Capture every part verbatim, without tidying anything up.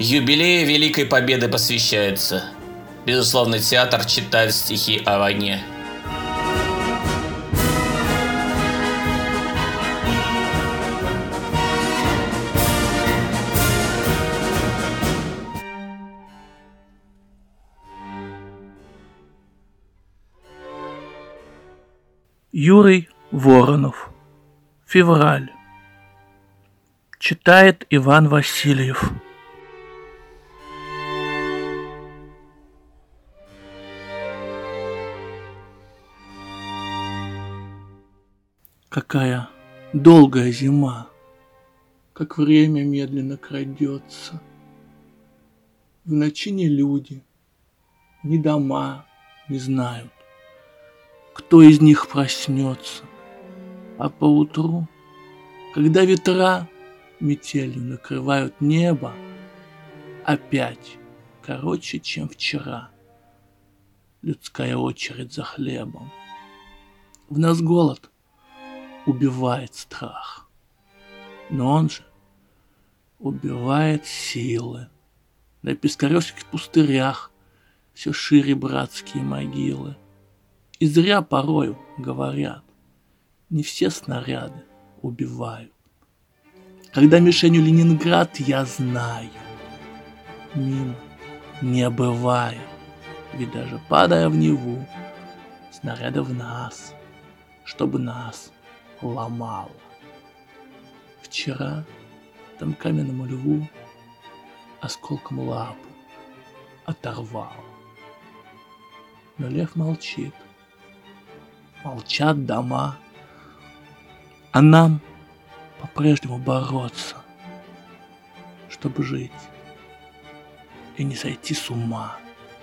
Юбилею Великой Победы посвящается. Безусловно, театр читает стихи о войне. Юрий Воронов. Февраль. Читает Иван Васильев. Какая долгая зима, как время медленно крадется. В ночи ни люди, ни дома не знают, кто из них проснется. А поутру, когда ветра метелью накрывают небо, опять короче, чем вчера, людская очередь за хлебом. В нас голод убивает страх, но он же убивает силы. На пискаревских пустырях все шире братские могилы. И зря порою говорят, не все снаряды убивают. Когда мишенью Ленинград, я знаю, мимо не бывает. Ведь даже падая в Неву, снаряды в нас, чтобы нас ломало. Вчера там каменному льву осколком лапу оторвал. Но лев молчит. Молчат дома, а нам по-прежнему бороться, чтобы жить и не сойти с ума.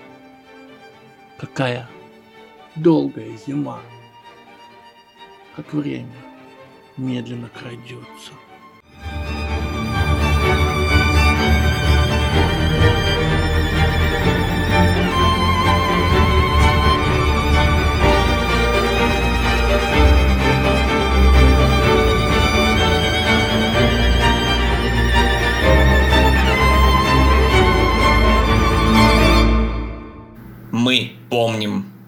Какая долгая зима, как время медленно крадется. Мы помним.